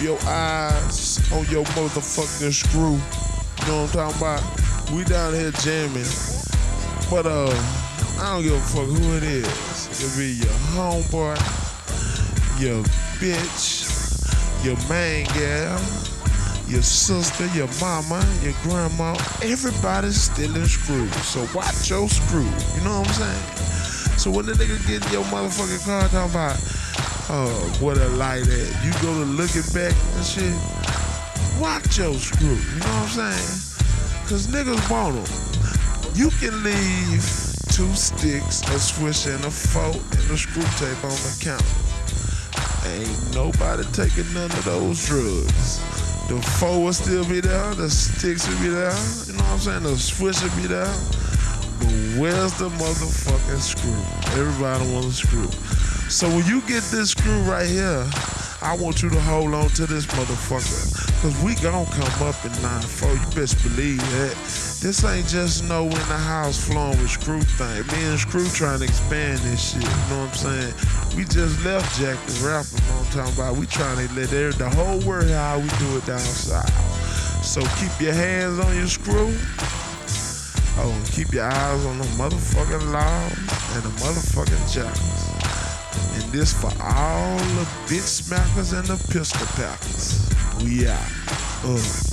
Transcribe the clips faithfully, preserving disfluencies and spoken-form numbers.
your eyes on your motherfucking screw. You know what I'm talking about? We down here jamming. But uh, I don't give a fuck who it is. It could be your homeboy, your bitch, your main gal, your sister, your mama, your grandma. Everybody's stealing screws. So watch your screw. You know what I'm saying? So when the nigga get in your motherfucking car talking about, oh, what a light at, you go to looking back and shit, watch your screw. You know what I'm saying? Cause niggas want them. You can leave two sticks, a switch, and a fork, and a screw tape on the counter. Ain't nobody taking none of those drugs. The fork will still be there, the sticks will be there, you know what I'm saying? The switch will be there. But where's the motherfucking screw? Everybody wants a screw. So when you get this screw right here, I want you to hold on to this motherfucker. Cause we gon' come up in nine four, you best believe that. This ain't just no in the house flowing with Screw thing. Me and Screw trying to expand this shit, you know what I'm saying? We just left Jack the Rapper, you know what I'm talking about? We trying to let the whole world hear how we do it down south. So keep your hands on your screw. Oh, and keep your eyes on the motherfucking laws and the motherfucking jackals. And this for all the bitch smackers and the pistol packers. We out. Uh.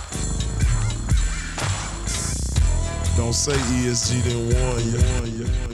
Don't say E S G didn't warn you.